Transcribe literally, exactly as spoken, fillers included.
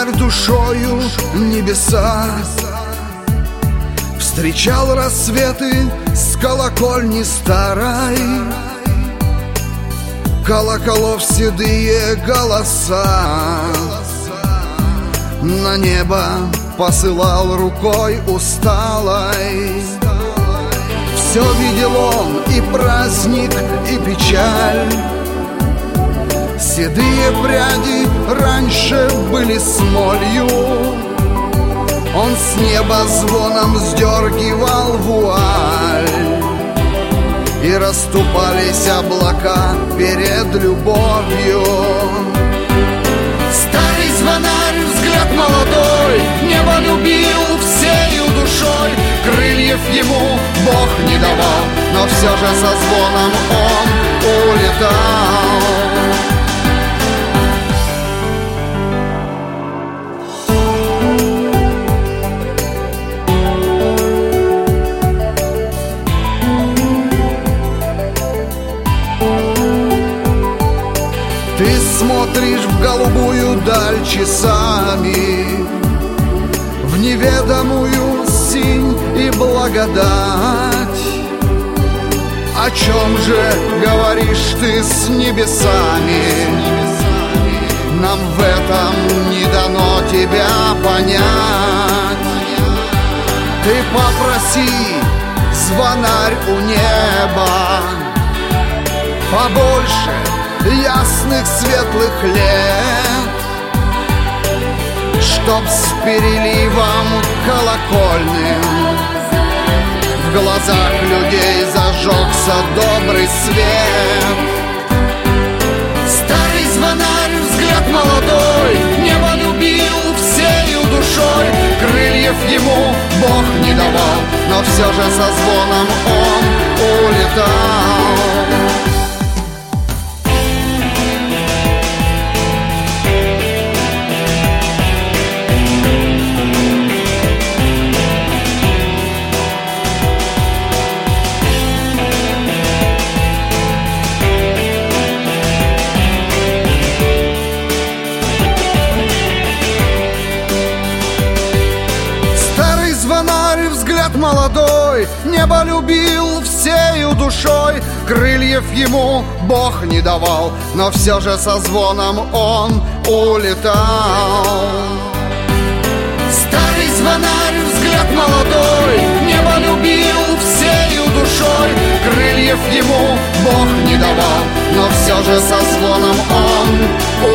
звонарь душою небеса, встречал рассветы с колокольни старой, колоколов седые голоса на небо посылал рукой усталой. Все видел он, и праздник, и печаль. Седые пряди раньше были смолью, он с неба звоном сдергивал вуаль, и расступались облака перед любовью. Старый звонарь, взгляд молодой, небо любил всею душой. Крыльев ему Бог не давал, но все же со звоном он улетал. Ты смотришь в голубую даль часами, в неведомую синь и благодать. О чем же говоришь ты с небесами? Нам в этом не дано тебя понять. Ты попроси, звонарь у неба, побольше ясных светлых лет, чтоб с переливом колокольным в глазах людей зажегся добрый свет. Старый звонарь, взгляд молодой, небо любил всею душой. Крыльев ему Бог не давал, но все же со звоном он улетал. Звонарь, взгляд молодой, небо любил всею душой. Крыльев ему Бог не давал, но все же со звоном он улетал. Старый звонарь, взгляд молодой, небо любил всею душой. Крыльев ему Бог не давал, но все же со звоном он улетал.